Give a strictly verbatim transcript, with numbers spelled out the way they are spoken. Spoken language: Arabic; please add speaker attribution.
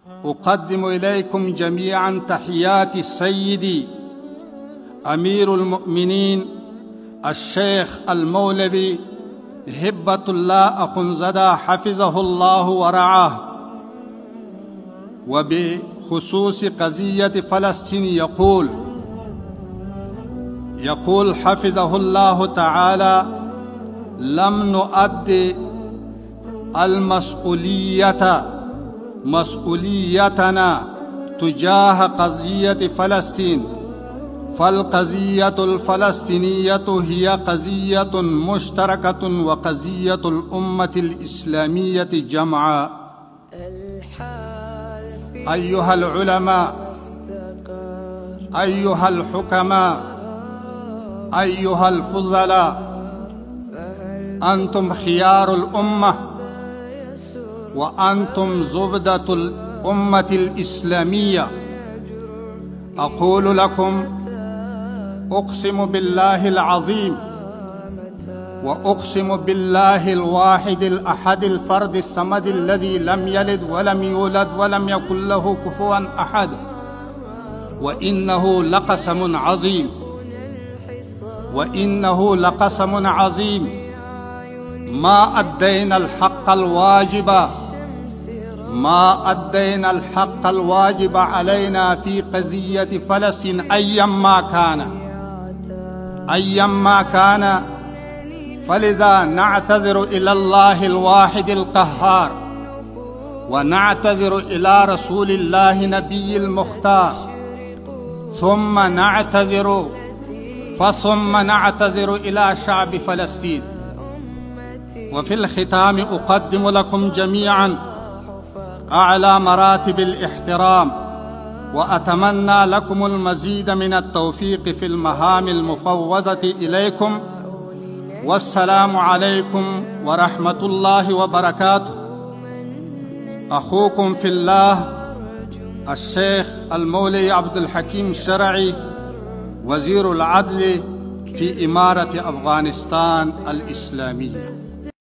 Speaker 1: أقدم إليكم جميعا تحيات سيدي أمير المؤمنين الشيخ المولوي هبة الله أخنزاده حفظه الله ورعاه، وبخصوص قضية فلسطين يقول يقول حفظه الله تعالى: لم نؤدي المسؤولية مسؤوليتنا تجاه قضية فلسطين، فالقضية الفلسطينية هي قضية مشتركة وقضية الأمة الإسلامية جمعاء. أيها العلماء، أيها الحكماء، أيها الفضلاء، أنتم خيار الأمة وأنتم زبدة الأمة الإسلامية. أقول لكم: أقسم بالله العظيم، وأقسم بالله الواحد الأحد الفرد الصمد الذي لم يلد ولم يولد ولم يكن له كفوا أحد، وإنه لقسم عظيم، وإنه لقسم عظيم ما أدينا الحق الواجب ما أدينا الحق الواجب علينا في قضية فلسطين أيما كان أيما كان فلذا نعتذر إلى الله الواحد القهار، ونعتذر إلى رسول الله نبي المختار، ثم نعتذر فثم نعتذر إلى شعب فلسطين. وفي الختام أقدم لكم جميعا أعلى مراتب الاحترام، وأتمنى لكم المزيد من التوفيق في المهام المفوضة إليكم. والسلام عليكم ورحمة الله وبركاته. أخوكم في الله الشيخ المولوي عبد الحكيم الشرعي، وزير العدل في إمارة أفغانستان الإسلامية.